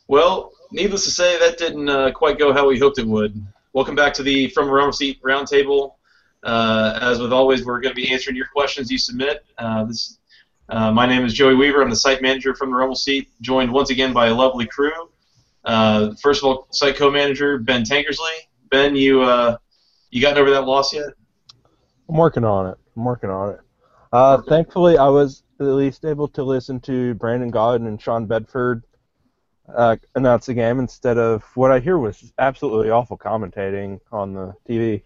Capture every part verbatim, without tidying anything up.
Well, needless to say, that didn't uh, quite go how we hoped it would. Welcome back to the From a Rumble Seat Roundtable. Uh, as with always, we're going to be answering your questions you submit. Uh, this, uh, my name is Joey Weaver. I'm the site manager from the Rumble Seat, joined once again by a lovely crew. Uh, first of all, site co-manager Ben Tankersley. Ben, you uh, you gotten over that loss yet? I'm working on it. I'm working on it. Uh, thankfully, I was at least able to listen to Brandon Gaudin and Sean Bedford uh, announce the game instead of what I hear was absolutely awful commentating on the T V.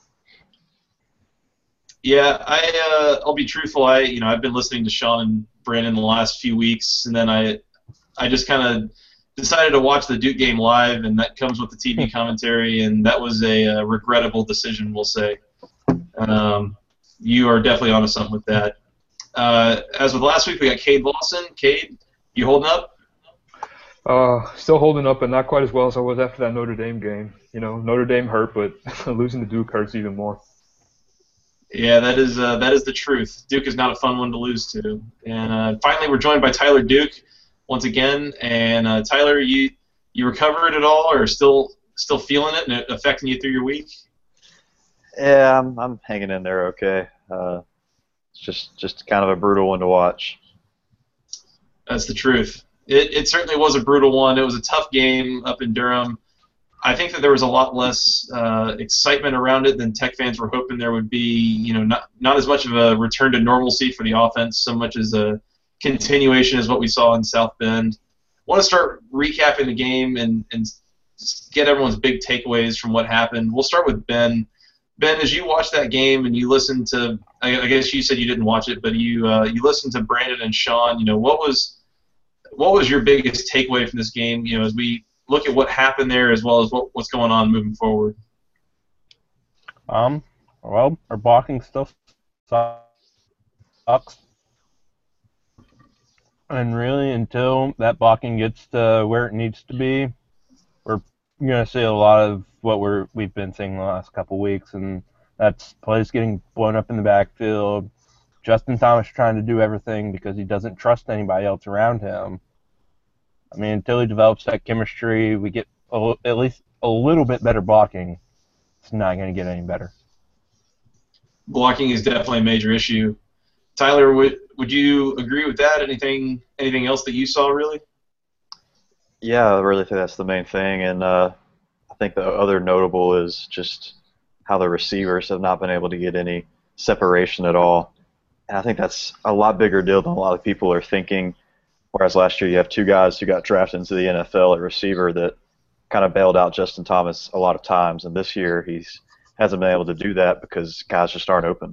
Yeah, I uh, I'll be truthful. I you know I've been listening to Sean and Brandon the last few weeks, and then I I just kind of decided to watch the Duke game live, and that comes with the T V commentary, and that was a uh, regrettable decision, we'll say. Um, you are definitely onto something with that. Uh, as with last week, we got Cade Lawson. Cade, you holding up? Uh, still holding up, but not quite as well as I was after that Notre Dame game. You know, Notre Dame hurt, but losing to Duke hurts even more. Yeah, that is uh, that is the truth. Duke is not a fun one to lose to. And uh, finally, we're joined by Tyler Duke once again. And uh, Tyler, you you recovered at all, or still still feeling it and it affecting you through your week? Yeah, I'm I'm hanging in there okay. Uh, it's just just kind of a brutal one to watch. That's the truth. It it certainly was a brutal one. It was a tough game up in Durham. I think that there was a lot less uh, excitement around it than Tech fans were hoping there would be. You know, not not as much of a return to normalcy for the offense, so much as a continuation as what we saw in South Bend. I want to start recapping the game and and get everyone's big takeaways from what happened. We'll start with Ben. Ben, as you watched that game and you listened to, I, I guess you said you didn't watch it, but you uh, you listened to Brandon and Sean. You know, what was what was your biggest takeaway from this game? You know, as we look at what happened there, as well as what, what's going on moving forward. Um, well, our blocking still sucks, and really, until that blocking gets to where it needs to be, we're going to see a lot of what we're we've been seeing the last couple weeks, and that's plays getting blown up in the backfield. Justin Thomas trying to do everything because he doesn't trust anybody else around him. I mean, until he develops that chemistry, we get a, at least a little bit better blocking. It's not going to get any better. Blocking is definitely a major issue. Tyler, would would you agree with that? Anything anything else that you saw really? Yeah, I really think that's the main thing, and uh, I think the other notable is just how the receivers have not been able to get any separation at all. And I think that's a lot bigger deal than a lot of people are thinking. Whereas last year you have two guys who got drafted into the N F L at receiver that kind of bailed out Justin Thomas a lot of times, and this year he's hasn't been able to do that because guys just aren't open.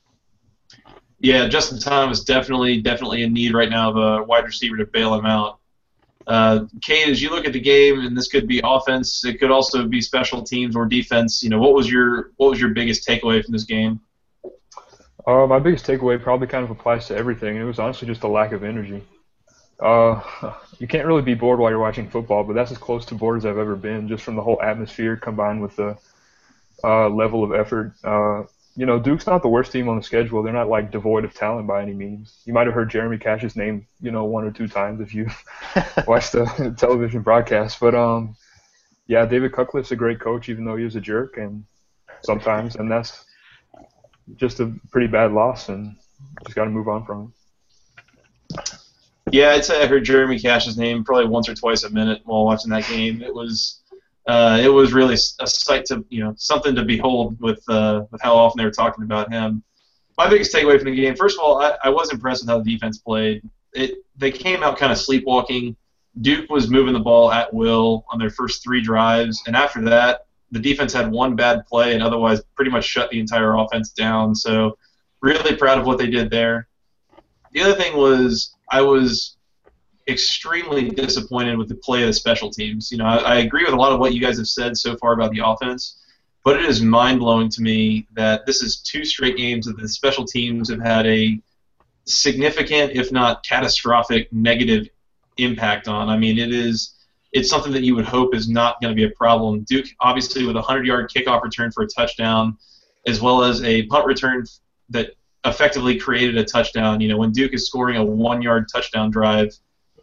Yeah, Justin Thomas definitely definitely in need right now of a wide receiver to bail him out. Uh, Kate, as you look at the game, and this could be offense, it could also be special teams or defense. You know, what was your what was your biggest takeaway from this game? Uh, my biggest takeaway probably kind of applies to everything. It was honestly just a lack of energy. Uh, you can't really be bored while you're watching football, but that's as close to bored as I've ever been, just from the whole atmosphere combined with the uh, level of effort. Uh, you know, Duke's not the worst team on the schedule. They're not, like, devoid of talent by any means. You might have heard Jeremy Cash's name, you know, one or two times if you watched the television broadcast. But, um, yeah, David Cutcliffe's a great coach, even though he was a jerk and sometimes, and that's just a pretty bad loss, and just got to move on from him. Yeah, I'd say I heard Jeremy Cash's name probably once or twice a minute while watching that game. It was, uh, it was really a sight to, you know, something to behold with, uh, with how often they were talking about him. My biggest takeaway from the game, first of all, I, I was impressed with how the defense played. It, they came out kind of sleepwalking. Duke was moving the ball at will on their first three drives, and after that, the defense had one bad play and otherwise pretty much shut the entire offense down. So, really proud of what they did there. The other thing was, I was extremely disappointed with the play of the special teams. You know, I, I agree with a lot of what you guys have said so far about the offense, but it is mind-blowing to me that this is two straight games that the special teams have had a significant, if not catastrophic, negative impact on. I mean, it is it's something that you would hope is not going to be a problem. Duke, obviously, with a hundred-yard kickoff return for a touchdown, as well as a punt return that effectively created a touchdown. You know, when Duke is scoring a one-yard touchdown drive,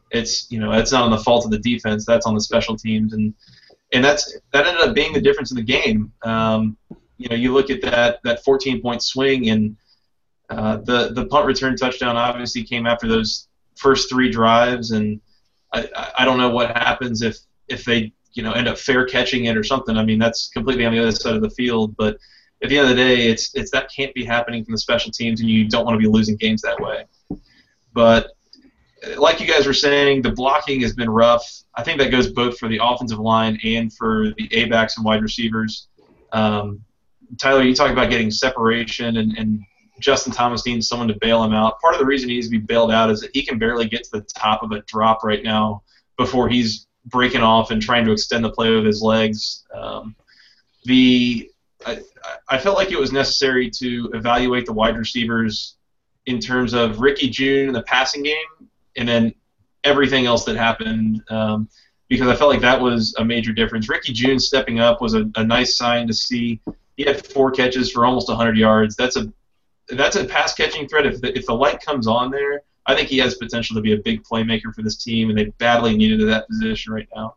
it's you know that's not on the fault of the defense. That's on the special teams, and and that's that ended up being the difference in the game. Um, you know, you look at that that fourteen point swing, and uh, the the punt return touchdown obviously came after those first three drives, and I, I don't know what happens if if they you know end up fair catching it or something. I mean, that's completely on the other side of the field, but at the end of the day, it's it's that can't be happening from the special teams, and you don't want to be losing games that way. But like you guys were saying, the blocking has been rough. I think that goes both for the offensive line and for the A-backs and wide receivers. Um, Tyler, you talk about getting separation, and, and Justin Thomas needs someone to bail him out. Part of the reason he needs to be bailed out is that he can barely get to the top of a drop right now before he's breaking off and trying to extend the play with his legs. Um, the I, I felt like it was necessary to evaluate the wide receivers in terms of Ricky June in the passing game, and then everything else that happened, um, because I felt like that was a major difference. Ricky June stepping up was a, a nice sign to see. He had four catches for almost one hundred yards. That's a that's a pass catching threat. If the, if the light comes on there, I think he has potential to be a big playmaker for this team, and they badly needed that position right now.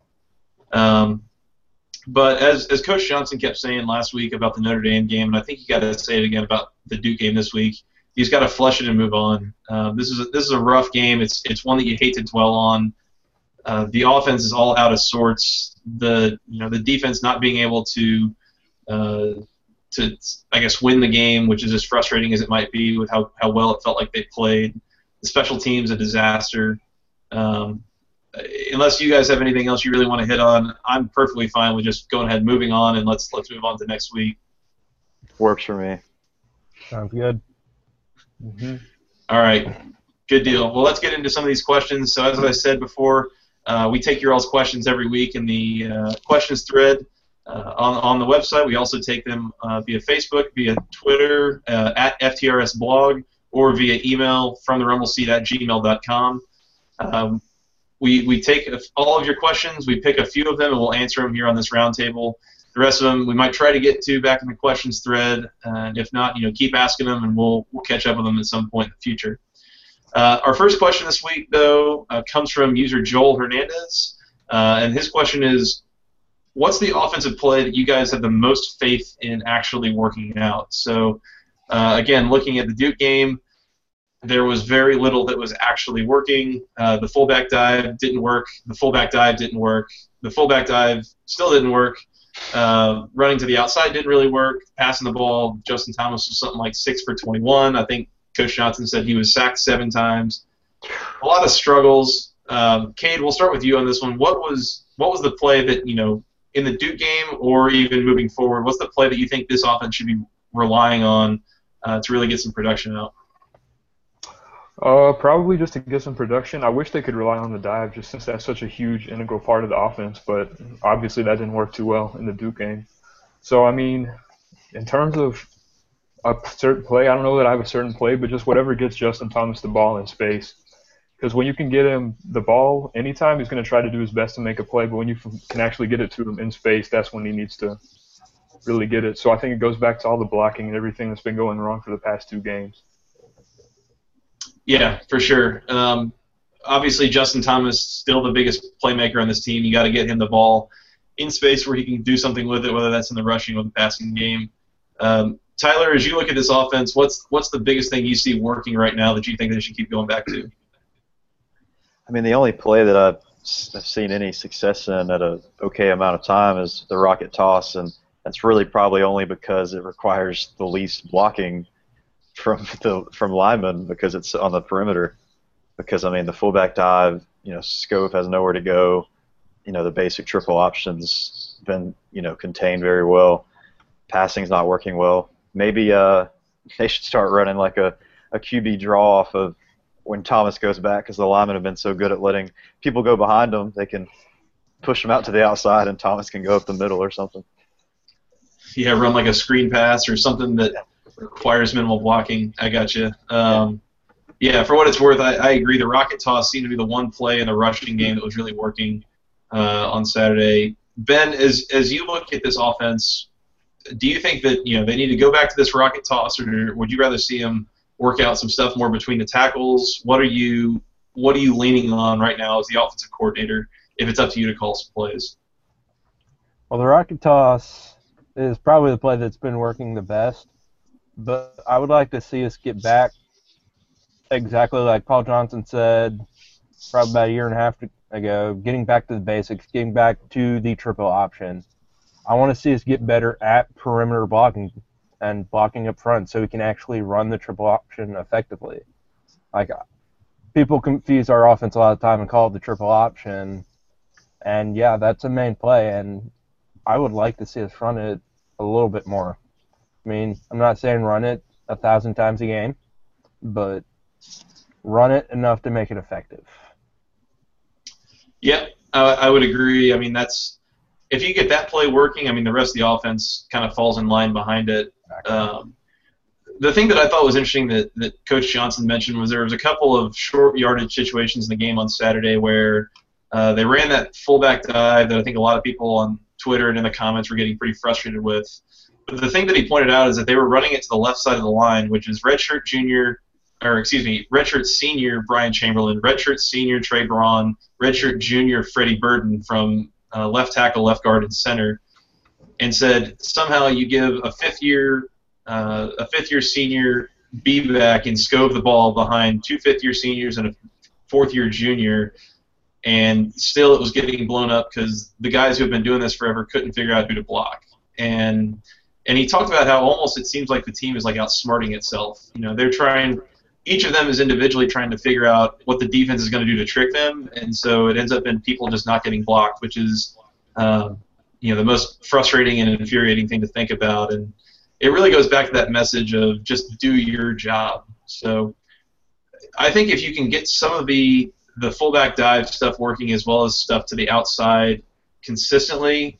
Um, but as as Coach Johnson kept saying last week about the Notre Dame game, and I think he got to say it again about the Duke game this week, he's got to flush it and move on. Um, this is a, this is a rough game. It's it's one that you hate to dwell on. Uh, the offense is all out of sorts. The you know the defense not being able to uh, to I guess win the game, which is as frustrating as it might be with how, how well it felt like they played. The special teams a disaster. Um, unless you guys have anything else you really want to hit on, I'm perfectly fine with just going ahead, moving on, and let's let's move on to next week. Works for me. Sounds good. Mm-hmm. All right, good deal. Well, let's get into some of these questions. So as I said before, uh, we take your all's questions every week in the uh, questions thread uh, on on the website. We also take them uh, via Facebook, via Twitter, uh, at F T R S blog, or via email from the rumble seat at gmail dot com. Um, we we take all of your questions. We pick a few of them, and we'll answer them here on this roundtable. The rest of them we might try to get to back in the questions thread, and if not, you know, keep asking them, and we'll we'll catch up with them at some point in the future. Uh, our first question this week, though, uh, comes from user Joel Hernandez, uh, and his question is, what's the offensive play that you guys have the most faith in actually working out? So, uh, again, looking at the Duke game, there was very little that was actually working. Uh, the fullback dive didn't work. The fullback dive didn't work. The fullback dive still didn't work. Uh, running to the outside didn't really work. Passing the ball, Justin Thomas was something like six for twenty-one. I think Coach Johnson said he was sacked seven times. A lot of struggles. Um, Cade, we'll start with you on this one. What was what was the play that, you know, in the Duke game or even moving forward, what's the play that you think this offense should be relying on uh, to really get some production out? Uh, probably just to get some production. I wish they could rely on the dive, just since that's such a huge integral part of the offense. But obviously that didn't work too well in the Duke game. So I mean, in terms of a certain play, I don't know that I have a certain play, but just whatever gets Justin Thomas the ball in space. Because when you can get him the ball anytime, he's going to try to do his best to make a play. But when you can actually get it to him in space, that's when he needs to really get it. So I think it goes back to all the blocking and everything that's been going wrong for the past two games. Yeah, for sure. Um, obviously, Justin Thomas still the biggest playmaker on this team. You got to get him the ball in space where he can do something with it, whether that's in the rushing or the passing game. Um, Tyler, as you look at this offense, what's what's the biggest thing you see working right now that you think they should keep going back to? I mean, the only play that I've I've seen any success in at a okay amount of time is the rocket toss, and that's really probably only because it requires the least blocking from the from linemen because it's on the perimeter. Because I mean, the fullback dive, you know, Scove has nowhere to go. You know, the basic triple options been you know contained very well. Passing's not working well. Maybe uh they should start running like a a Q B draw off of when Thomas goes back, because the linemen have been so good at letting people go behind them. They can push them out to the outside, and Thomas can go up the middle or something. Yeah, run like a screen pass or something that requires minimal blocking. I got you. Um, yeah, for what it's worth, I, I agree. The rocket toss seemed to be the one play in the rushing game that was really working uh, on Saturday. Ben, as as you look at this offense, do you think that you know they need to go back to this rocket toss, or would you rather see them work out some stuff more between the tackles? What are you what are you leaning on right now as the offensive coordinator if it's up to you to call some plays? Well, the rocket toss is probably the play that's been working the best, but I would like to see us get back exactly like Paul Johnson said probably about a year and a half ago, getting back to the basics, getting back to the triple option. I want to see us get better at perimeter blocking and blocking up front so we can actually run the triple option effectively. Like, people confuse our offense a lot of the time and call it the triple option, and yeah, that's a main play, and I would like to see us run it a little bit more. I mean, I'm not saying run it a thousand times a game, but run it enough to make it effective. Yeah, I, I would agree. I mean, that's if you get that play working, I mean, the rest of the offense kind of falls in line behind it. Um, the thing that I thought was interesting that, that Coach Johnson mentioned was there was a couple of short yardage situations in the game on Saturday where uh, they ran that fullback dive that I think a lot of people on Twitter and in the comments were getting pretty frustrated with. But the thing that he pointed out is that they were running it to the left side of the line, which is redshirt junior, or excuse me, redshirt senior Brian Chamberlain, redshirt senior Trey Braun, redshirt junior Freddie Burton from uh, left tackle, left guard, and center, and said somehow you give a fifth year, uh, a fifth year senior B-back and Scove the ball behind two fifth year seniors and a fourth year junior, and still it was getting blown up because the guys who have been doing this forever couldn't figure out who to block. And and he talked about how almost it seems like the team is like outsmarting itself. You know, they're trying, each of them is individually trying to figure out what the defense is going to do to trick them, and so it ends up in people just not getting blocked, which is um, you know, the most frustrating and infuriating thing to think about. And it really goes back to that message of just do your job. So I think if you can get some of the the fullback dive stuff working as well as stuff to the outside consistently,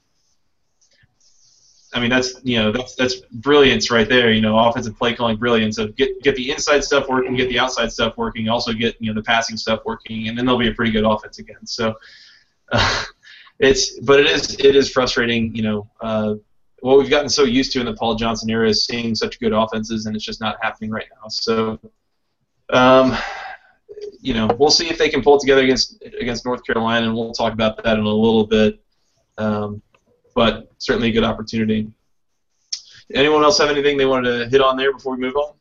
I mean, that's, you know, that's that's brilliance right there. You know, offensive play calling brilliance of get get the inside stuff working, get the outside stuff working, also get, you know, the passing stuff working, and then they'll be a pretty good offense again. So uh, it's, but it is it is frustrating. You know, uh, what we've gotten so used to in the Paul Johnson era is seeing such good offenses, and it's just not happening right now. So, um, you know, we'll see if they can pull it together against against North Carolina, and we'll talk about that in a little bit. Um, but certainly a good opportunity. Anyone else have anything they wanted to hit on there before we move on?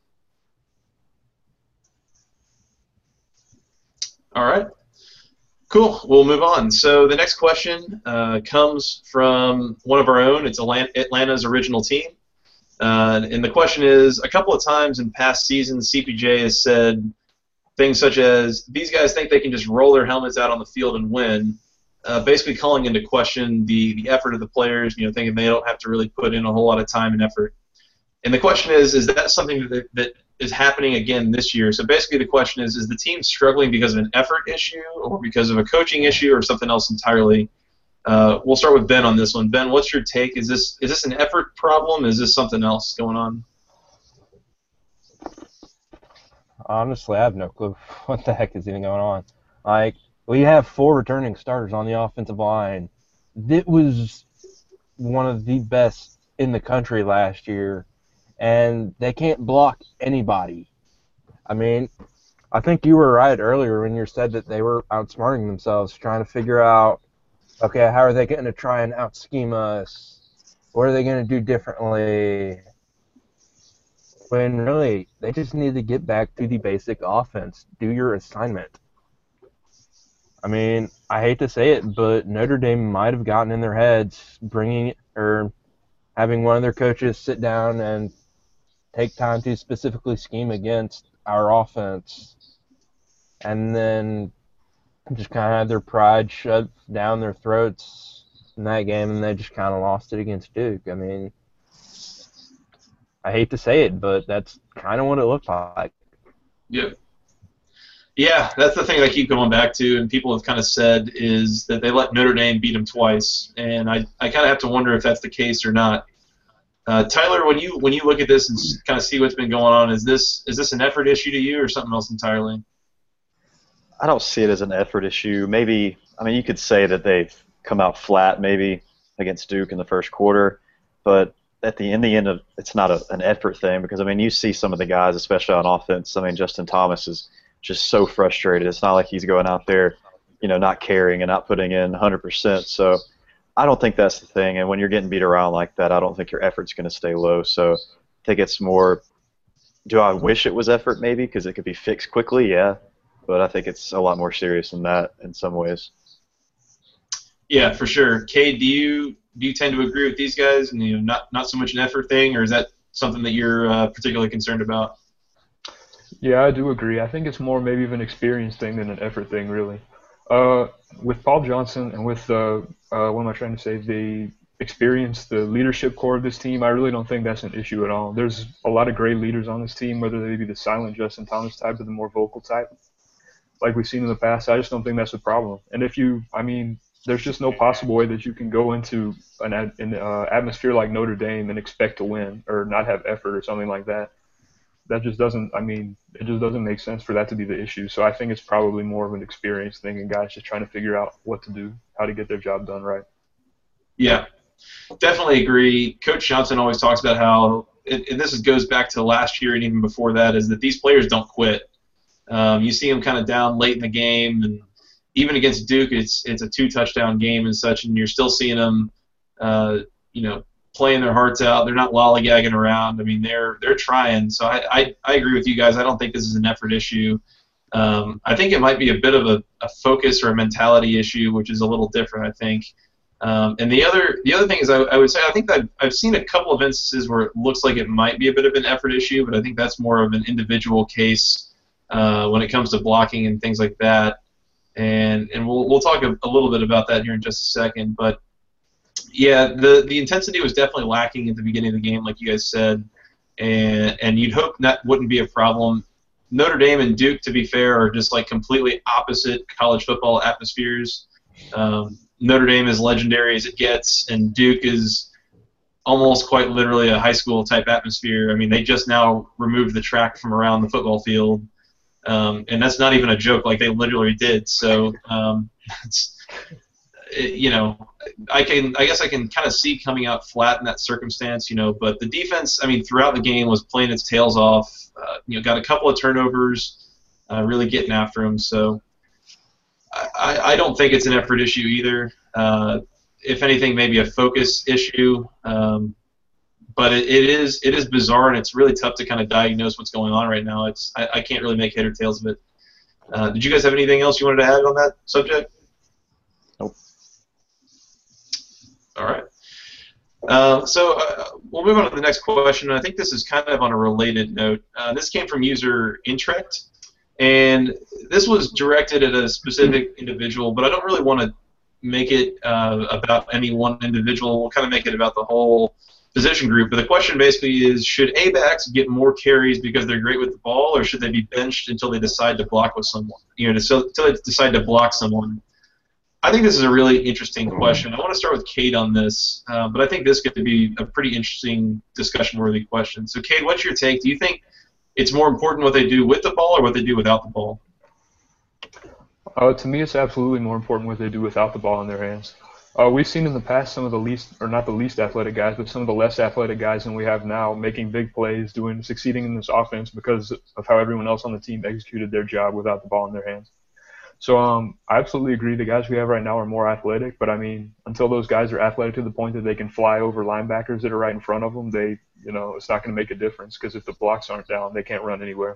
All right. Cool. We'll move on. So the next question uh, comes from one of our own. It's Atlanta's original team. Uh, and the question is, a couple of times in past seasons, C P J has said things such as, these guys think they can just roll their helmets out on the field and win. Uh, basically calling into question the, the effort of the players, you know, thinking they don't have to really put in a whole lot of time and effort. And the question is, is that something that, that is happening again this year? So basically the question is, is the team struggling because of an effort issue or because of a coaching issue or something else entirely? Uh, we'll start with Ben on this one. Ben, what's your take? Is this is this an effort problem? Is this something else going on? Honestly, I have no clue what the heck is even going on. Like, we have four returning starters on the offensive line. It was one of the best in the country last year, and they can't block anybody. I mean, I think you were right earlier when you said that they were outsmarting themselves, trying to figure out, okay, how are they going to try and out-scheme us? What are they going to do differently? When really, they just need to get back to the basic offense. Do your assignment. I mean, I hate to say it, but Notre Dame might have gotten in their heads bringing or having one of their coaches sit down and take time to specifically scheme against our offense, and then just kind of had their pride shut down their throats in that game, and they just kind of lost it against Duke. I mean, I hate to say it, but that's kind of what it looked like. Yeah. Yeah, that's the thing I keep going back to, and people have kind of said, is that they let Notre Dame beat them twice, and I, I kind of have to wonder if that's the case or not. Uh, Tyler, when you when you look at this and kind of see what's been going on, is this is this an effort issue to you or something else entirely? I don't see it as an effort issue. Maybe, I mean, you could say that they've come out flat maybe against Duke in the first quarter, but at the in the end of it's not a, an effort thing because I mean you see some of the guys, especially on offense. I mean Justin Thomas is just so frustrated. It's not like he's going out there, you know, not caring and not putting in one hundred percent. So I don't think that's the thing. And when you're getting beat around like that, I don't think your effort's going to stay low. So I think it's more, do I wish it was effort maybe because it could be fixed quickly? Yeah. But I think it's a lot more serious than that in some ways. Yeah, for sure. Cade, do you do you tend to agree with these guys, and you know, not not so much an effort thing, or is that something that you're uh, particularly concerned about? Yeah, I do agree. I think it's more maybe of an experience thing than an effort thing, really. Uh, with Paul Johnson and with uh, uh, what am I trying to say? The experience, the leadership core of this team, I really don't think that's an issue at all. There's a lot of great leaders on this team, whether they be the silent Justin Thomas type or the more vocal type, like we've seen in the past. I just don't think that's a problem. And if you, I mean, there's just no possible way that you can go into an, an uh, atmosphere like Notre Dame and expect to win or not have effort or something like that. That just doesn't, I mean, it just doesn't make sense for that to be the issue. So I think it's probably more of an experience thing and guys just trying to figure out what to do, how to get their job done right. Yeah, definitely agree. Coach Johnson always talks about how, and this goes back to last year and even before that, is that these players don't quit. Um, you see them kind of down late in the game, and even against Duke, it's it's a two-touchdown game and such, and you're still seeing them, uh, you know, playing their hearts out. They're not lollygagging around. I mean, they're they're trying. So I, I, I agree with you guys. I don't think this is an effort issue. Um, I think it might be a bit of a, a focus or a mentality issue, which is a little different, I think. Um, and the other the other thing is I, I would say I think that I've, I've seen a couple of instances where it looks like it might be a bit of an effort issue, but I think that's more of an individual case uh, when it comes to blocking and things like that. And and we'll we'll talk a, a little bit about that here in just a second. But yeah, the the intensity was definitely lacking at the beginning of the game, like you guys said, and and you'd hope that wouldn't be a problem. Notre Dame and Duke, to be fair, are just like completely opposite college football atmospheres. Um, Notre Dame is legendary as it gets, and Duke is almost quite literally a high school type atmosphere. I mean, they just now removed the track from around the football field. Um, and that's not even a joke, like they literally did. So, um, it's, it, you know, I can, I guess I can kind of see coming out flat in that circumstance, you know. But the defense, I mean, throughout the game was playing its tails off. Uh, you know, got a couple of turnovers, uh, really getting after them. So, I, I don't think it's an effort issue either. Uh, if anything, maybe a focus issue. Um, But it, it is it is bizarre, and it's really tough to kind of diagnose what's going on right now. It's I, I can't really make head or tails of it. Uh, did you guys have anything else you wanted to add on that subject? Nope. All right. Uh, so uh, we'll move on to the next question. I think this is kind of on a related note. Uh, this came from user Intrect, and this was directed at a specific individual, but I don't really want to make it uh, about any one individual. We'll kind of make it about the whole position group. But the question basically is, should A-backs get more carries because they're great with the ball, or should they be benched until they decide to block with someone? You know, until they decide to block someone. I think this is a really interesting question. I want to start with Cade on this, uh, but I think this could be a pretty interesting discussion-worthy question. So, Cade, what's your take? Do you think it's more important what they do with the ball or what they do without the ball? Uh, to me, it's absolutely more important what they do without the ball in their hands. Uh, we've seen in the past some of the least, or not the least athletic guys, but some of the less athletic guys than we have now making big plays, doing, succeeding in this offense because of how everyone else on the team executed their job without the ball in their hands. So um, I absolutely agree the guys we have right now are more athletic, but I mean, until those guys are athletic to the point that they can fly over linebackers that are right in front of them, they, you know, it's not going to make a difference because if the blocks aren't down, they can't run anywhere.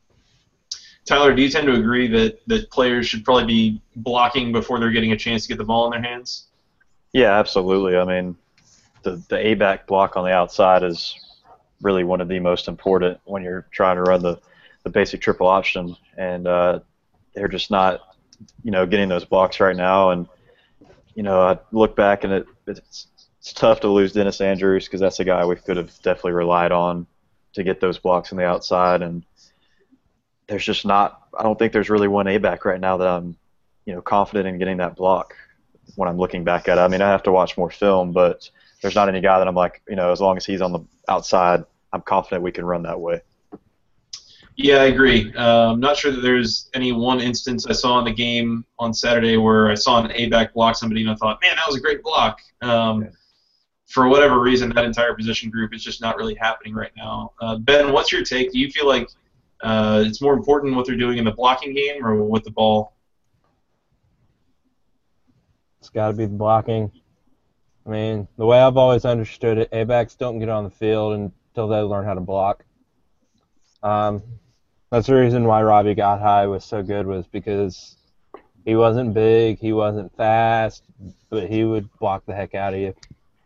Tyler, do you tend to agree that, that players should probably be blocking before they're getting a chance to get the ball in their hands? Yeah, absolutely. I mean, the the A-back block on the outside is really one of the most important when you're trying to run the, the basic triple option, and uh, they're just not, you know, getting those blocks right now. And you know, I look back and it it's it's tough to lose Dennis Andrews because that's a guy we could have definitely relied on to get those blocks on the outside. And there's just not. I don't think there's really one A-back right now that I'm, you know, confident in getting that block. When I'm looking back at it, I mean, I have to watch more film, but there's not any guy that I'm like, you know, as long as he's on the outside, I'm confident we can run that way. Yeah, I agree. Uh, I'm not sure that there's any one instance I saw in the game on Saturday where I saw an A-back block somebody and I thought, man, that was a great block. Um, yeah. For whatever reason, that entire position group is just not really happening right now. Uh, Ben, what's your take? Do you feel like uh, it's more important what they're doing in the blocking game or with the ball? It's got to be the blocking. I mean, the way I've always understood it, A-backs don't get on the field until they learn how to block. Um, that's the reason why Robbie Gotthard was so good, was because he wasn't big, he wasn't fast, but he would block the heck out of you.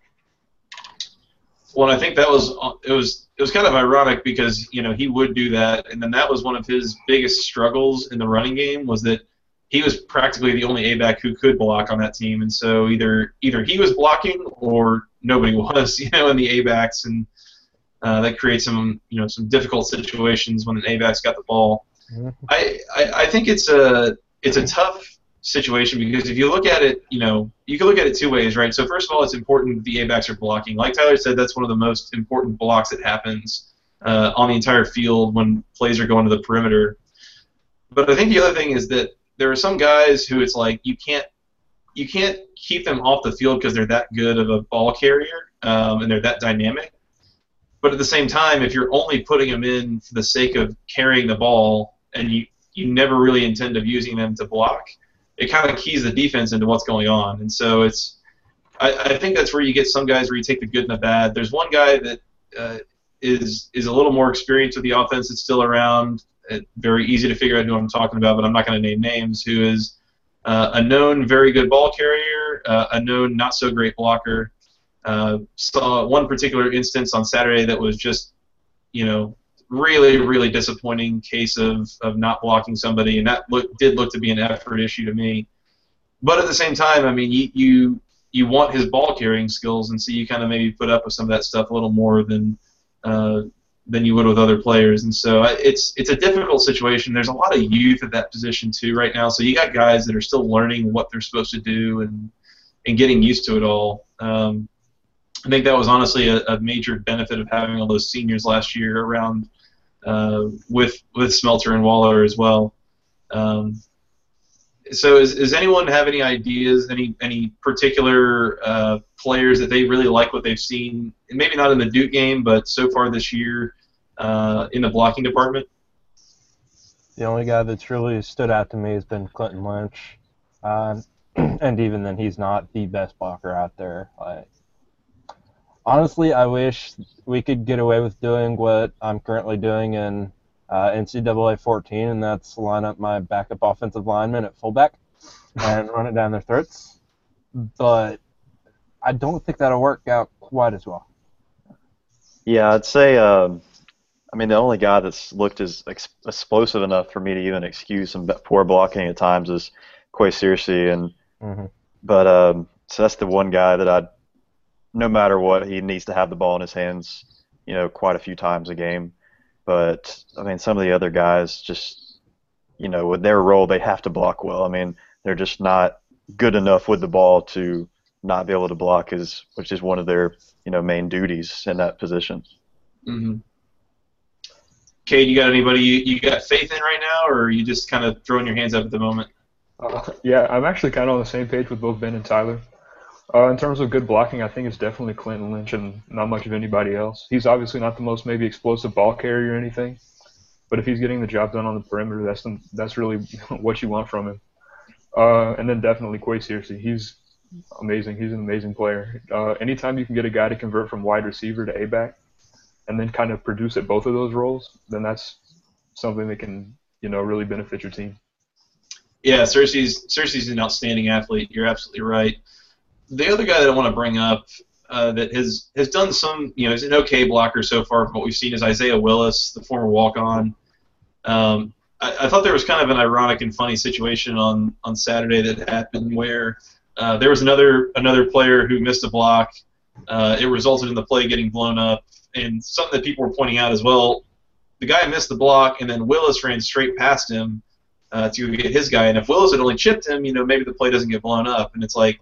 Well, I think that was it was it was kind of ironic because, you know, he would do that, and then that was one of his biggest struggles in the running game, was that he was practically the only A-back who could block on that team, and so either either he was blocking or nobody was, you know, in the A-backs, and uh, that creates some you know some difficult situations when an A-back's got the ball. Mm-hmm. I, I I think it's a it's a tough situation because if you look at it, you know, you can look at it two ways, right? So first of all, it's important that the A-backs are blocking. Like Tyler said, that's one of the most important blocks that happens uh, on the entire field when plays are going to the perimeter. But I think the other thing is that there are some guys who it's like you can't you can't keep them off the field because they're that good of a ball carrier um, and they're that dynamic. But at the same time, if you're only putting them in for the sake of carrying the ball and you, you never really intend of using them to block, it kind of keys the defense into what's going on. And so it's, I, I think that's where you get some guys where you take the good and the bad. There's one guy that uh, is is a little more experienced with the offense that's still around. It's very easy to figure out who I'm talking about, but I'm not going to name names, who is uh, a known very good ball carrier, uh, a known not so great blocker. Uh, saw one particular instance on Saturday that was just, you know, really, really disappointing case of, of not blocking somebody, and that look, did look to be an effort issue to me. But at the same time, I mean, you you, you want his ball carrying skills, and so you kind of maybe put up with some of that stuff a little more than uh, than you would with other players. And so it's it's a difficult situation. There's a lot of youth at that position too right now, so you got guys that are still learning what they're supposed to do and and getting used to it all. Um, I think that was honestly a, a major benefit of having all those seniors last year around uh, with with Smelter and Waller as well. Um, so, is, does anyone have any ideas, any any particular uh, players that they really like what they've seen? Maybe not in the Duke game, but so far this year uh, in the blocking department. The only guy that's really stood out to me has been Clinton Lynch, um, and even then, he's not the best blocker out there. Like, honestly, I wish we could get away with doing what I'm currently doing in uh, N C double A fourteen, and that's line up my backup offensive lineman at fullback and run it down their throats. But I don't think that'll work out quite as well. Yeah, I'd say, um, I mean, the only guy that's looked as ex- explosive enough for me to even excuse some poor blocking at times is Quay Searcy, and mm-hmm. but um, so that's the one guy that I'd, no matter what, he needs to have the ball in his hands, you know, quite a few times a game. But, I mean, some of the other guys just, you know, with their role, they have to block well. I mean, they're just not good enough with the ball to not be able to block, is, which is one of their, you know, main duties in that position. Mm-hmm. Cade, you got anybody you, you got faith in right now, or are you just kind of throwing your hands up at the moment? Uh, yeah, I'm actually kind of on the same page with both Ben and Tyler. Uh, in terms of good blocking, I think it's definitely Clinton Lynch and not much of anybody else. He's obviously not the most maybe explosive ball carrier or anything, but if he's getting the job done on the perimeter, that's the, that's really what you want from him. Uh, and then definitely Quay Searcy. He's amazing. He's an amazing player. Uh, anytime you can get a guy to convert from wide receiver to A-back and then kind of produce at both of those roles, then that's something that can, you know, really benefit your team. Yeah, Searcy's Searcy's an outstanding athlete. You're absolutely right. The other guy that I want to bring up uh, that has has done some, you know, is an okay blocker so far from what we've seen is Isaiah Willis, the former walk-on. Um, I, I thought there was kind of an ironic and funny situation on, on Saturday that happened where uh, there was another another player who missed a block. Uh, it resulted in the play getting blown up, and something that people were pointing out as well. The guy missed the block, and then Willis ran straight past him uh, to get his guy. And if Willis had only chipped him, you know, maybe the play doesn't get blown up. And it's like,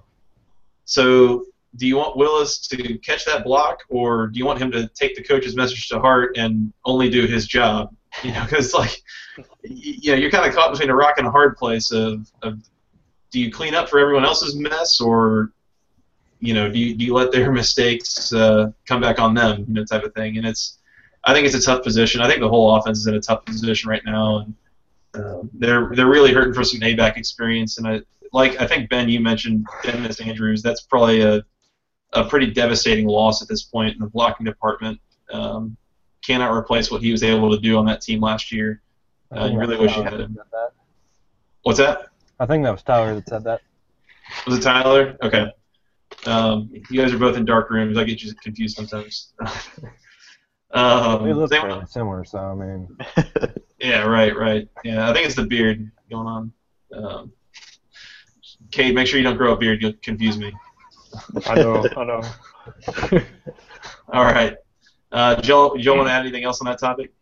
so do you want Willis to catch that block, or do you want him to take the coach's message to heart and only do his job? You know, because like, you know, you're kind of caught between a rock and a hard place of, of do you clean up for everyone else's mess, or you know, do you do you let their mistakes uh, come back on them, you know, type of thing. And it's I think it's a tough position. I think the whole offense is in a tough position right now, and uh, they're they're really hurting for some A-back experience. And I like I think Ben, you mentioned Dennis Andrews. That's probably a a pretty devastating loss at this point in the blocking department. Um, cannot replace what he was able to do on that team last year. Uh, you really wish you had him. That. What's that? I think that was Tyler that said that. Was it Tyler? Okay. Um, you guys are both in dark rooms. I get you confused sometimes. um, We look same- fairly similar, so I mean. yeah, right, right. Yeah, I think it's the beard going on. Um, Cade, make sure you don't grow a beard. You'll confuse me. I know, I know. All right. Uh, Joe, Joe, want to add anything else on that topic?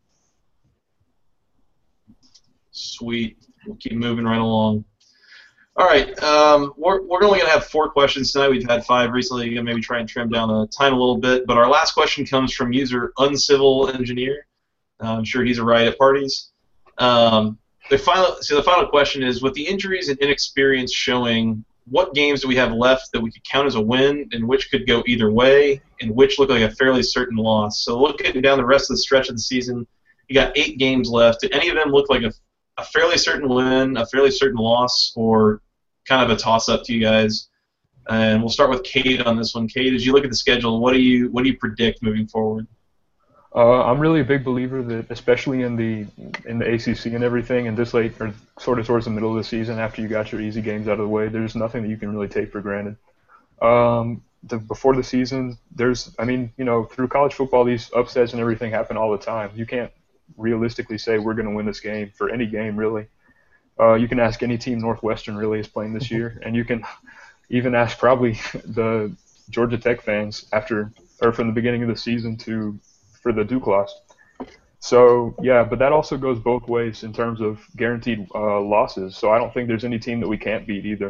Sweet. We'll keep moving right along. All right. Um, we're we're only going to have four questions tonight. We've had five recently. We're going to maybe try and trim down the time a little bit. But our last question comes from user Uncivil Engineer. Uh, I'm sure he's a riot at parties. Um, the final, so the final question is: with the injuries and inexperience showing, what games do we have left that we could count as a win, and which could go either way, and which look like a fairly certain loss? So looking down the rest of the stretch of the season, you got eight games left. Do any of them look like a, a fairly certain win, a fairly certain loss, or kind of a toss-up to you guys? And we'll start with Cade on this one. Cade, as you look at the schedule, what do you what do you predict moving forward? Uh, I'm really a big believer that, especially in the in the A C C and everything, and this late or sort of towards the middle of the season, after you got your easy games out of the way, there's nothing that you can really take for granted. Um, the, before the season, there's, I mean, you know, through college football, these upsets and everything happen all the time. You can't realistically say we're going to win this game for any game, really. Uh, you can ask any team Northwestern really is playing this year, and you can even ask probably the Georgia Tech fans after or from the beginning of the season to for the Duke loss. So yeah, but that also goes both ways in terms of guaranteed uh, losses. So I don't think there's any team that we can't beat either.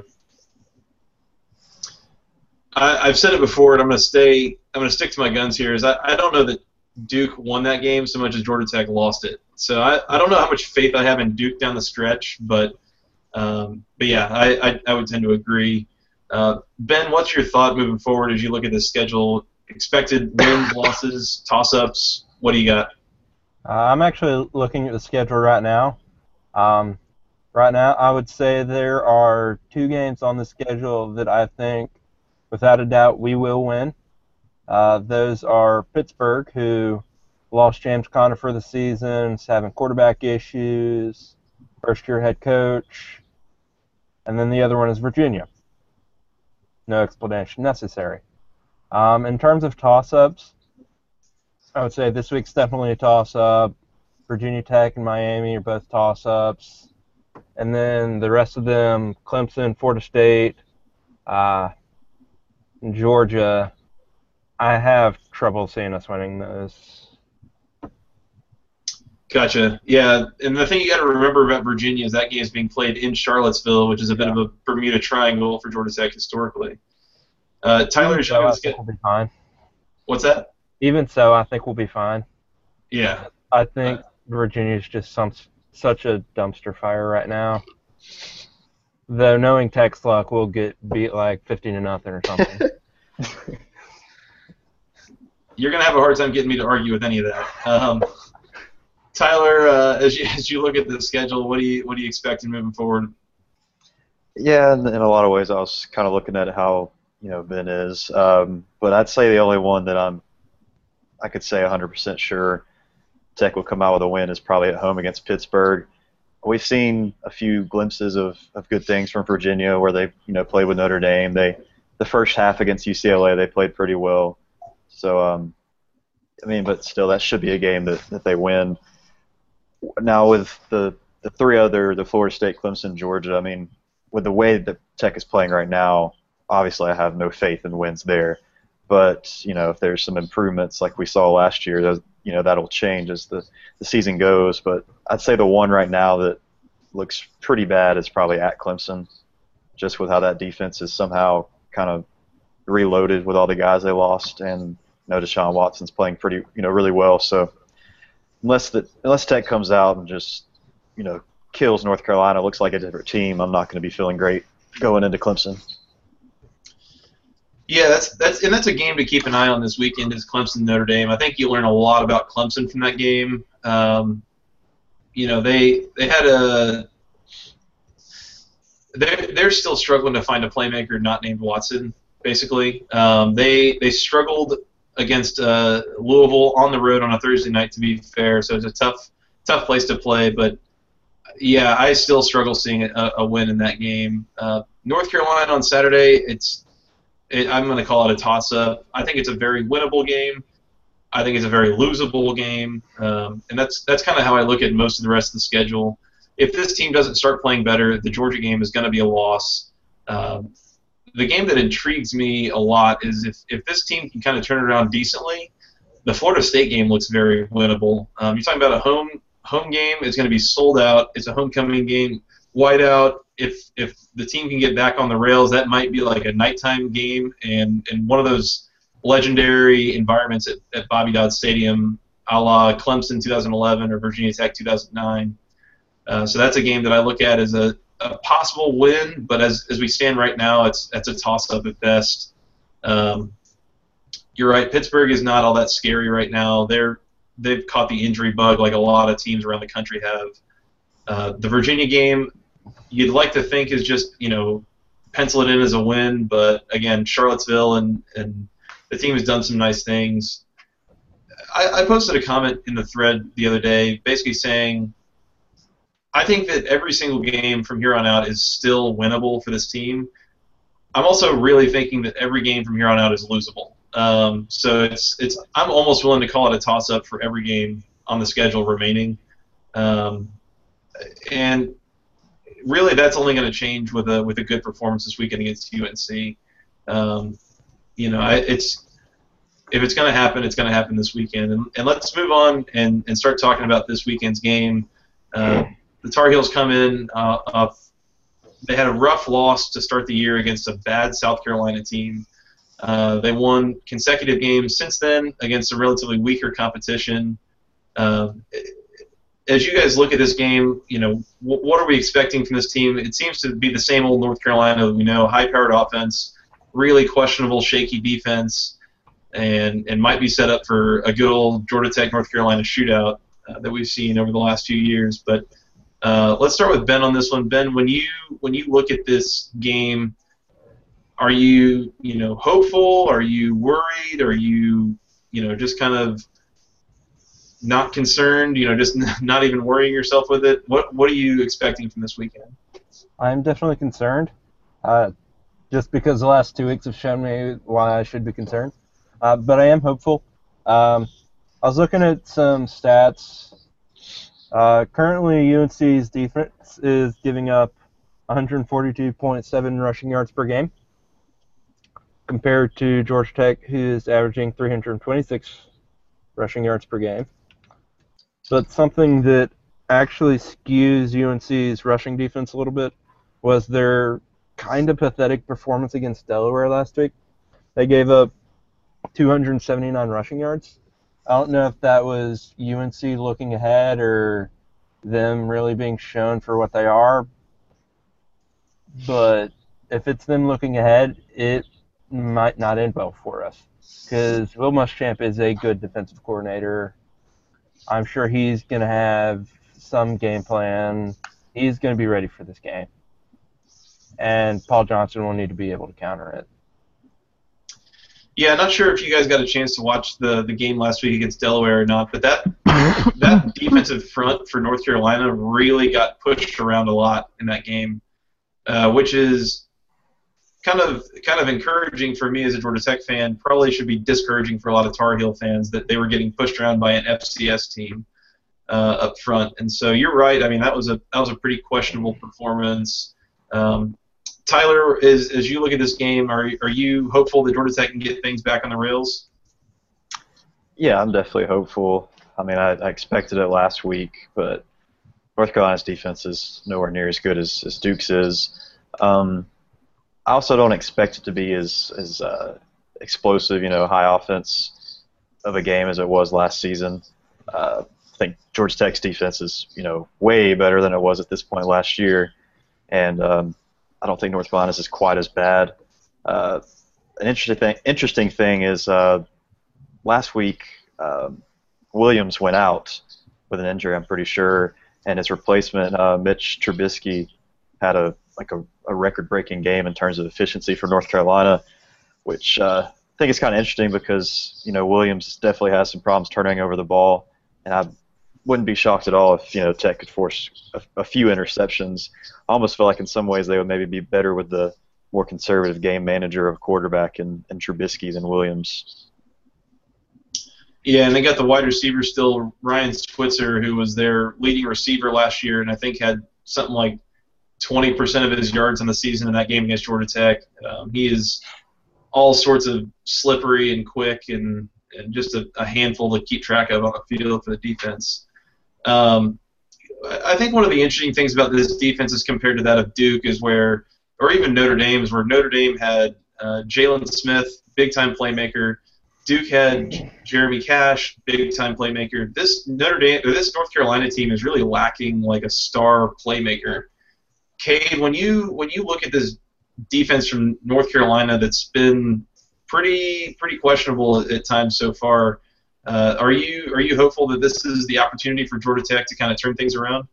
I, I've said it before, and I'm going to stay. I'm going to stick to my guns here. Is I, I don't know that Duke won that game so much as Georgia Tech lost it. So I, I don't know how much faith I have in Duke down the stretch, but um, but yeah, I, I, I would tend to agree. Uh, Ben, what's your thought moving forward as you look at this schedule? Expected wins, losses, toss-ups. What do you got? Uh, I'm actually looking at the schedule right now. Um, right now, I would say there are two games on the schedule that I think, without a doubt, we will win. Uh, those are Pittsburgh, who lost James Conner for the season, is having quarterback issues, first-year head coach, and then the other one is Virginia. No explanation necessary. Um, in terms of toss-ups, I would say this week's definitely a toss-up. Virginia Tech and Miami are both toss-ups. And then the rest of them, Clemson, Florida State, uh, Georgia, I have trouble seeing us winning those. Gotcha. Yeah, and the thing you got to remember about Virginia is that game is being played in Charlottesville, which is a bit of a Bermuda Triangle for Georgia Tech historically. Uh, Tyler, is so I going think we'll be fine. What's that? Even so, I think we'll be fine. Yeah. I think Virginia's just some such a dumpster fire right now. Though knowing Tech's luck, we'll get beat like fifteen to nothing or something. You're gonna have a hard time getting me to argue with any of that. Um, Tyler, uh, as you as you look at the schedule, what do you what do you expect in moving forward? Yeah, in, in a lot of ways, I was kind of looking at how you know Ben is, um, but I'd say the only one that I'm I could say one hundred percent sure Tech will come out with a win is probably at home against Pittsburgh. We've seen a few glimpses of, of good things from Virginia where they you know played with Notre Dame. They the first half against U C L A they played pretty well. So um, I mean, but still that should be a game that, that they win. Now with the the three other the Florida State, Clemson, Georgia. I mean, with the way that Tech is playing right now, obviously I have no faith in wins there. But you know, if there's some improvements like we saw last year, those, you know, that'll change as the, the season goes. But I'd say the one right now that looks pretty bad is probably at Clemson, just with how that defense is somehow kind of reloaded with all the guys they lost, and you know, Deshaun Watson's playing pretty, you know, really well. So unless the unless Tech comes out and just, you know, kills North Carolina, looks like a different team, I'm not going to be feeling great going into Clemson. Yeah, that's that's and that's a game to keep an eye on this weekend is Clemson Notre Dame. I think you learn a lot about Clemson from that game. Um, you know, they they had a they're they're still struggling to find a playmaker not named Watson. Basically, um, they they struggled against uh, Louisville on the road on a Thursday night. To be fair, so it's a tough tough place to play. But yeah, I still struggle seeing a, a win in that game. Uh, North Carolina on Saturday, it's It, I'm going to call it a toss-up. I think it's a very winnable game. I think it's a very losable game, um, and that's that's kind of how I look at most of the rest of the schedule. If this team doesn't start playing better, the Georgia game is going to be a loss. Um, the game that intrigues me a lot is if, if this team can kind of turn it around decently, the Florida State game looks very winnable. Um, you're talking about a home home game. It's going to be sold out. It's a homecoming game. Whiteout. If if the team can get back on the rails, that might be like a nighttime game and, and one of those legendary environments at, at Bobby Dodd Stadium, a la Clemson two thousand eleven or Virginia Tech two thousand nine. Uh, so that's a game that I look at as a, a possible win, but as as we stand right now, it's it's a toss-up at best. Um, you're right, Pittsburgh is not all that scary right now. They're they've caught the injury bug like a lot of teams around the country have. Uh, the Virginia game, you'd like to think is just, you know, pencil it in as a win, but again, Charlottesville and, and the team has done some nice things. I, I posted a comment in the thread the other day basically saying I think that every single game from here on out is still winnable for this team. I'm also really thinking that every game from here on out is losable. Um, so it's it's I'm almost willing to call it a toss-up for every game on the schedule remaining. Um, and really, that's only going to change with a with a good performance this weekend against U N C. Um, you know, I, it's if it's going to happen, it's going to happen this weekend. And, and let's move on and, and start talking about this weekend's game. Uh, the Tar Heels come in. Uh, uh, they had a rough loss to start the year against a bad South Carolina team. Uh, they won consecutive games since then against a relatively weaker competition. Uh, As you guys look at this game, you know, w- what are we expecting from this team? It seems to be the same old North Carolina that we know, high-powered offense, really questionable, shaky defense, and, and might be set up for a good old Georgia Tech North Carolina shootout uh, that we've seen over the last few years. But uh, let's start with Ben on this one. Ben, when you when you look at this game, are you you know hopeful? Are you worried? Are you you know just kind of not concerned, you know, just not even worrying yourself with it? What What are you expecting from this weekend? I'm definitely concerned, uh, just because the last two weeks have shown me why I should be concerned. Uh, but I am hopeful. Um, I was looking at some stats. Uh, currently, U N C's defense is giving up one forty-two point seven rushing yards per game, compared to Georgia Tech, who is averaging three hundred twenty-six rushing yards per game. But something that actually skews U N C's rushing defense a little bit was their kind of pathetic performance against Delaware last week. They gave up two hundred seventy-nine rushing yards. I don't know if that was U N C looking ahead or them really being shown for what they are. But if it's them looking ahead, it might not end well for us. Because Will Muschamp is a good defensive coordinator. I'm sure he's going to have some game plan. He's going to be ready for this game. And Paul Johnson will need to be able to counter it. Yeah, not sure if you guys got a chance to watch the, the game last week against Delaware or not, but that that defensive front for North Carolina really got pushed around a lot in that game, uh, which is kind of kind of encouraging for me as a Georgia Tech fan. Probably should be discouraging for a lot of Tar Heel fans that they were getting pushed around by an F C S team uh, up front. And so you're right. I mean, that was a that was a pretty questionable performance. Um, Tyler, as as you look at this game, are are you hopeful that Georgia Tech can get things back on the rails? Yeah, I'm definitely hopeful. I mean, I, I expected it last week, but North Carolina's defense is nowhere near as good as, as Duke's is. Um, I also don't expect it to be as as uh, explosive, you know, high offense of a game as it was last season. Uh, I think Georgia Tech's defense is, you know, way better than it was at this point last year, and um, I don't think North Carolina's is quite as bad. Uh, an interesting thing, interesting thing is uh, last week um, Williams went out with an injury, I'm pretty sure, and his replacement, uh, Mitch Trubisky, had a like a, a record-breaking game in terms of efficiency for North Carolina, which uh, I think is kind of interesting because you know Williams definitely has some problems turning over the ball, and I wouldn't be shocked at all if you know Tech could force a, a few interceptions. I almost feel like in some ways they would maybe be better with the more conservative game manager of quarterback in, in Trubisky than Williams. Yeah, and they got the wide receiver still, Ryan Switzer, who was their leading receiver last year, and I think had something like twenty percent of his yards on the season in that game against Georgia Tech. Um, he is all sorts of slippery and quick and, and just a, a handful to keep track of on the field for the defense. Um, I think one of the interesting things about this defense as compared to that of Duke is where, or even Notre Dame, is where Notre Dame had uh, Jalen Smith, big-time playmaker. Duke had Jeremy Cash, big-time playmaker. This Notre Dame, or this North Carolina team is really lacking like a star playmaker. Cade, when you when you look at this defense from North Carolina that's been pretty pretty questionable at, at times so far, uh, are you are you hopeful that this is the opportunity for Georgia Tech to kind of turn things around?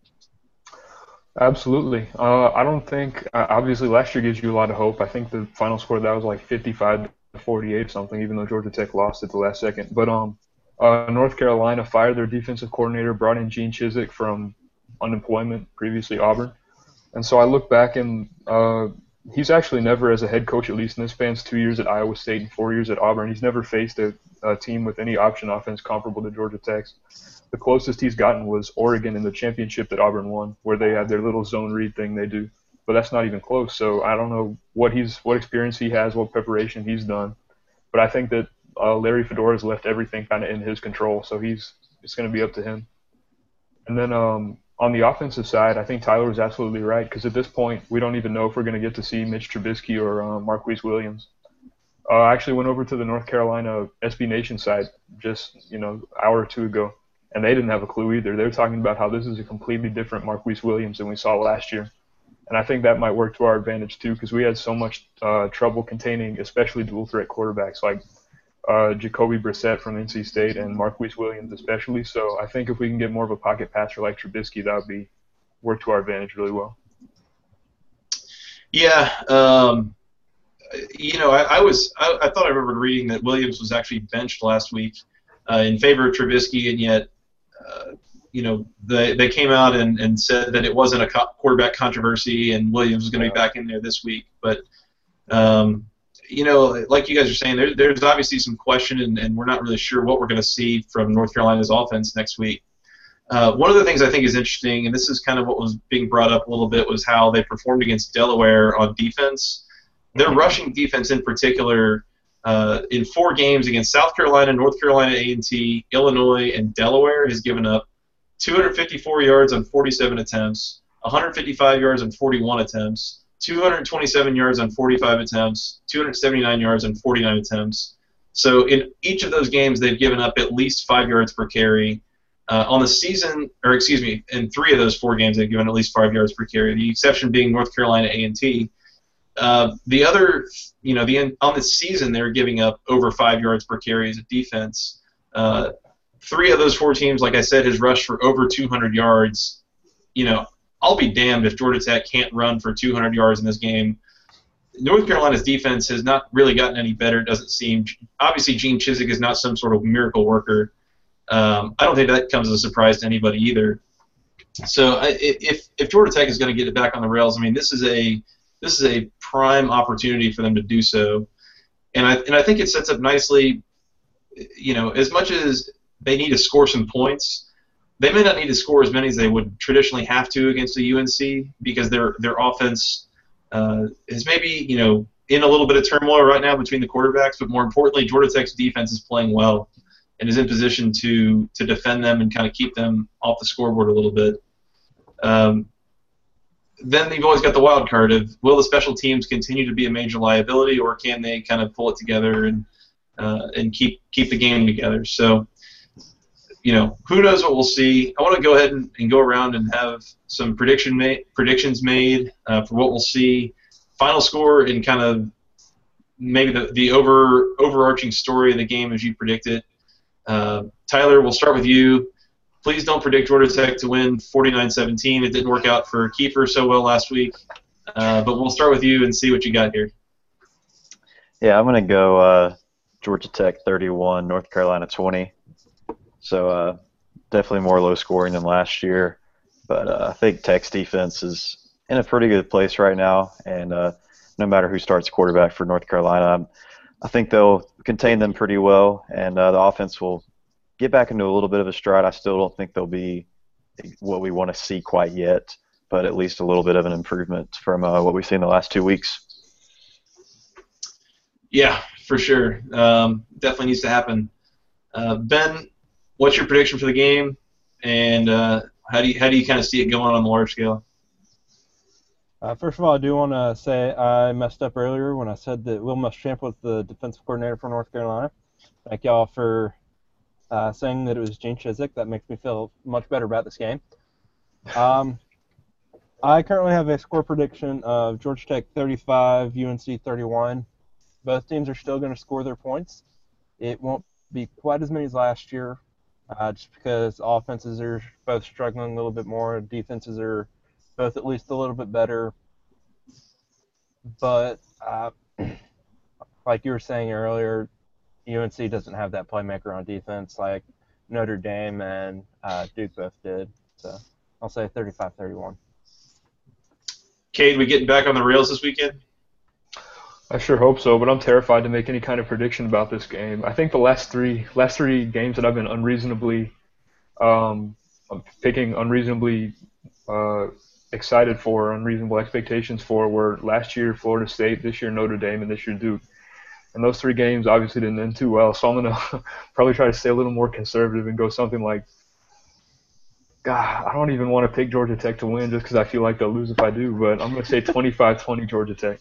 Absolutely. Uh, I don't think uh, obviously last year gives you a lot of hope. I think the final score of that was like fifty-five to forty-eight or something, even though Georgia Tech lost at the last second. But um, uh, North Carolina fired their defensive coordinator, brought in Gene Chizik from unemployment, previously Auburn. And so I look back and uh, he's actually never, as a head coach, at least in this spans two years at Iowa State and four years at Auburn, he's never faced a, a team with any option offense comparable to Georgia Tech's. The closest he's gotten was Oregon in the championship that Auburn won, where they had their little zone read thing they do. But that's not even close. So I don't know what he's, what experience he has, what preparation he's done. But I think that uh, Larry Fedora has left everything kind of in his control. So he's it's going to be up to him. And then um, on the offensive side, I think Tyler was absolutely right, because at this point we don't even know if we're going to get to see Mitch Trubisky or uh, Marquise Williams. Uh, I actually went over to the North Carolina S B Nation site just you know an hour or two ago, and they didn't have a clue either. They were talking about how this is a completely different Marquise Williams than we saw last year. And I think that might work to our advantage too, because we had so much uh, trouble containing especially dual threat quarterbacks like uh, Jacoby Brissett from N C State and Marquise Williams especially. So I think if we can get more of a pocket passer like Trubisky, that would be work to our advantage really well. Yeah, um, you know, I, I was I, I thought I remembered reading that Williams was actually benched last week uh, in favor of Trubisky, and yet uh, you know they they came out and, and said that it wasn't a co- quarterback controversy, and Williams was going to be back in there this week. But um, you know, like you guys are saying, there, there's obviously some question, and, and we're not really sure what we're going to see from North Carolina's offense next week. Uh, one of the things I think is interesting, and this is kind of what was being brought up a little bit, was how they performed against Delaware on defense. Their rushing defense in particular, uh, in four games against South Carolina, North Carolina A and T, Illinois, and Delaware, has given up two hundred fifty-four yards on forty-seven attempts, one hundred fifty-five yards on forty-one attempts, two hundred twenty-seven yards on forty-five attempts, two hundred seventy-nine yards on forty-nine attempts. So in each of those games, they've given up at least five yards per carry. Uh, on the season, or excuse me, in three of those four games, they've given at least five yards per carry. The exception being North Carolina A and T. Uh, the other, you know, the on the season they're giving up over five yards per carry as a defense. Uh, three of those four teams, like I said, has rushed for over two hundred yards. You know, I'll be damned if Georgia Tech can't run for two hundred yards in this game. North Carolina's defense has not really gotten any better, it doesn't seem. Obviously, Gene Chizik is not some sort of miracle worker. Um, I don't think that comes as a surprise to anybody either. So I, if if Georgia Tech is going to get it back on the rails, I mean, this is a this is a prime opportunity for them to do so, and I and I think it sets up nicely. You know, as much as they need to score some points, they may not need to score as many as they would traditionally have to against a U N C, because their their offense uh, is maybe you know in a little bit of turmoil right now between the quarterbacks, but more importantly, Georgia Tech's defense is playing well and is in position to to defend them and kind of keep them off the scoreboard a little bit. Um, then you've always got the wild card of, will the special teams continue to be a major liability, or can they kind of pull it together and uh, and keep keep the game together? So, you know, who knows what we'll see. I want to go ahead and, and go around and have some prediction ma- predictions made uh, for what we'll see. Final score and kind of maybe the, the over overarching story of the game as you predict it. Uh, Tyler, we'll start with you. Please don't predict Georgia Tech to win forty-nine seventeen. It didn't work out for Kiefer so well last week. Uh, but we'll start with you and see what you got here. Yeah, I'm going to go uh, Georgia Tech thirty-one, North Carolina twenty. So uh, definitely more low scoring than last year. But uh, I think Tech's defense is in a pretty good place right now. And uh, no matter who starts quarterback for North Carolina, I'm, I think they'll contain them pretty well. And uh, the offense will get back into a little bit of a stride. I still don't think they'll be what we want to see quite yet, but at least a little bit of an improvement from uh, what we've seen the last two weeks. Yeah, for sure. Um, definitely needs to happen. Uh, Ben, what's your prediction for the game, and uh, how do you how do you kind of see it going on the large scale? Uh, first of all, I do want to say I messed up earlier when I said that Will Muschamp was the defensive coordinator for North Carolina. Thank y'all for uh, saying that it was Gene Chizik. That makes me feel much better about this game. Um, I currently have a score prediction of Georgia Tech thirty-five, U N C thirty-one. Both teams are still going to score their points. It won't be quite as many as last year, uh, just because offenses are both struggling a little bit more. Defenses are both at least a little bit better. But uh, like you were saying earlier, U N C doesn't have that playmaker on defense like Notre Dame and uh, Duke both did. So I'll say thirty-five thirty-one. Cade, we getting back on the rails this weekend? I sure hope so, but I'm terrified to make any kind of prediction about this game. I think the last three last three games that I've been unreasonably um, picking unreasonably uh, excited for, unreasonable expectations for, were last year Florida State, this year Notre Dame, and this year Duke. And those three games obviously didn't end too well, so I'm going to probably try to stay a little more conservative and go something like, God, I don't even want to pick Georgia Tech to win just because I feel like they'll lose if I do, but I'm going to say twenty-five twenty Georgia Tech.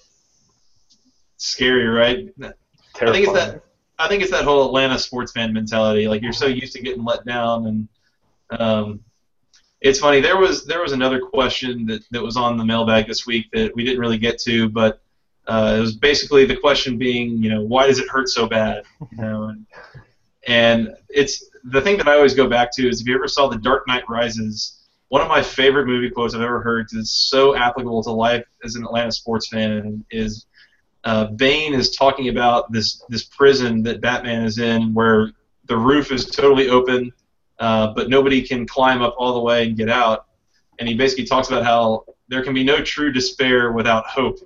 Scary, right? Terrifying. I think it's that. I think it's that whole Atlanta sports fan mentality. Like, you're so used to getting let down, and um, it's funny. There was there was another question that, that was on the mailbag this week that we didn't really get to, but uh, it was basically the question being, you know, why does it hurt so bad? You know, and, and it's the thing that I always go back to is if you ever saw The Dark Knight Rises, one of my favorite movie quotes I've ever heard is so applicable to life as an Atlanta sports fan is. Uh, Bane is talking about this this prison that Batman is in, where the roof is totally open, uh, but nobody can climb up all the way and get out. And he basically talks about how there can be no true despair without hope.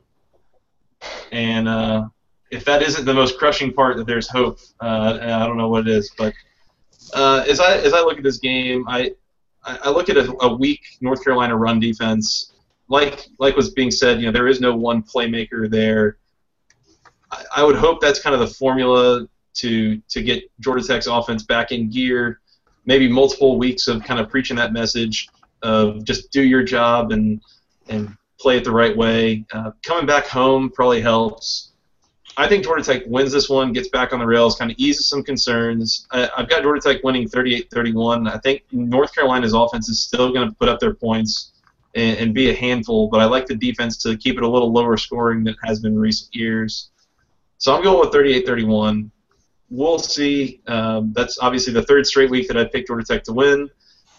And uh, if that isn't the most crushing part, that there's hope, uh, I don't know what it is. But uh, as I as I look at this game, I I look at a, a weak North Carolina run defense. Like like was being said, you know, there is no one playmaker there. I would hope that's kind of the formula to to get Georgia Tech's offense back in gear. Maybe multiple weeks of kind of preaching that message of just do your job and and play it the right way. Uh, coming back home probably helps. I think Georgia Tech wins this one, gets back on the rails, kind of eases some concerns. I, I've got Georgia Tech winning thirty-eight thirty-one. I think North Carolina's offense is still going to put up their points and, and be a handful, but I like the defense to keep it a little lower scoring than it has been in recent years. So I'm going with thirty-eight thirty-one. We'll see. Um, that's obviously the third straight week that I picked Georgia Tech to win.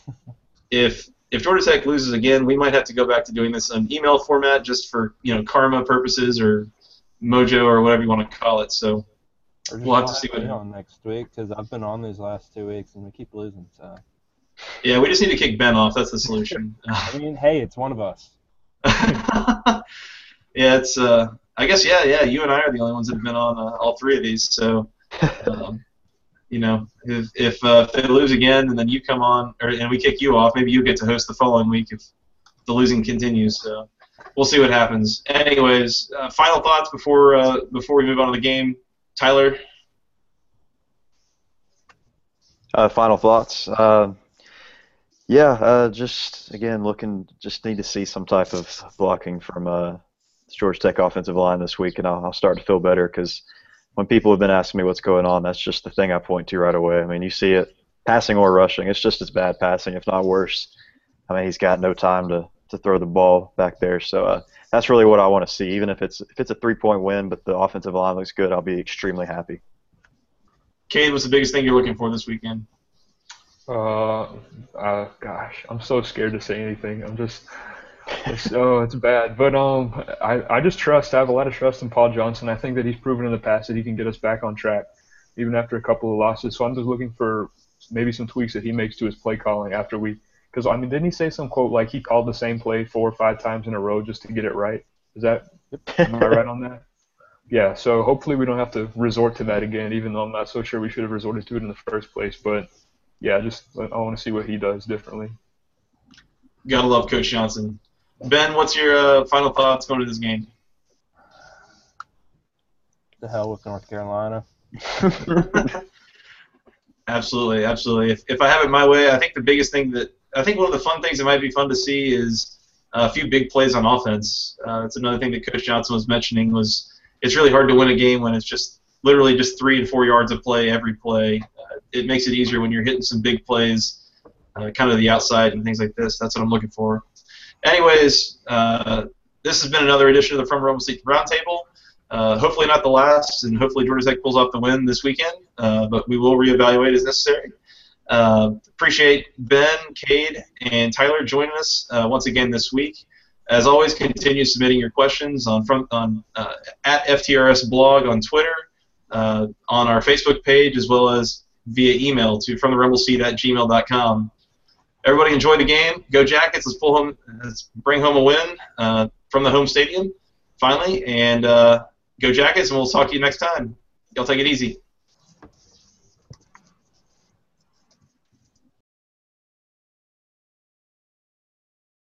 If if Georgia Tech loses again, we might have to go back to doing this in email format just for, you know, karma purposes or mojo or whatever you want to call it. So we'll have to see what on next week because I've been on these last two weeks and we keep losing. So yeah, we just need to kick Ben off. That's the solution. I mean, hey, it's one of us. Yeah, it's. Uh, I guess yeah, yeah. You and I are the only ones that have been on uh, all three of these. So, um, you know, if if, uh, if they lose again and then you come on, or and we kick you off, maybe you get to host the following week if the losing continues. So, we'll see what happens. Anyways, uh, final thoughts before uh, before we move on to the game, Tyler. Uh, final thoughts. Uh, yeah, uh, just again looking, just need to see some type of blocking from uh, the Georgia Tech offensive line this week, and I'll, I'll start to feel better because when people have been asking me what's going on, that's just the thing I point to right away. I mean, you see it, passing or rushing, it's just as bad passing, if not worse. I mean, he's got no time to, to throw the ball back there. So uh, that's really what I want to see. Even if it's if it's a three-point win, but the offensive line looks good, I'll be extremely happy. Cade, what's the biggest thing you're looking for this weekend? Uh, uh, gosh, I'm so scared to say anything. I'm just, it's, oh, it's bad. But um, I, I just trust. I have a lot of trust in Paul Johnson. I think that he's proven in the past that he can get us back on track, even after a couple of losses. So I'm just looking for maybe some tweaks that he makes to his play calling after we. Because I mean, didn't he say some quote like he called the same play four or five times in a row just to get it right? Is that am I right on that? Yeah. So hopefully we don't have to resort to that again. Even though I'm not so sure we should have resorted to it in the first place, but. Yeah, just I want to see what he does differently. Gotta love Coach Johnson. Ben, what's your uh, final thoughts going to this game? The hell with North Carolina. Absolutely, absolutely. If, if I have it my way, I think the biggest thing that I think one of the fun things that might be fun to see is a few big plays on offense. Uh, it's another thing that Coach Johnson was mentioning was it's really hard to win a game when it's just literally just three and four yards of play every play. Uh, it makes it easier when you're hitting some big plays, uh, kind of the outside and things like this. That's what I'm looking for. Anyways, uh, this has been another edition of the From Rumble Seat Roundtable. Uh, hopefully not the last, and hopefully Georgia Tech pulls off the win this weekend, uh, but we will reevaluate as necessary. Uh, appreciate Ben, Cade, and Tyler joining us uh, once again this week. As always, continue submitting your questions on front on uh, at F T R S blog on Twitter, uh, on our Facebook page, as well as via email to from the rumble seat at gmail dot com. Everybody enjoy the game. Go Jackets. Let's pull home. Let's bring home a win uh, from the home stadium finally, and uh, go Jackets. And we'll talk to you next time. Y'all take it easy.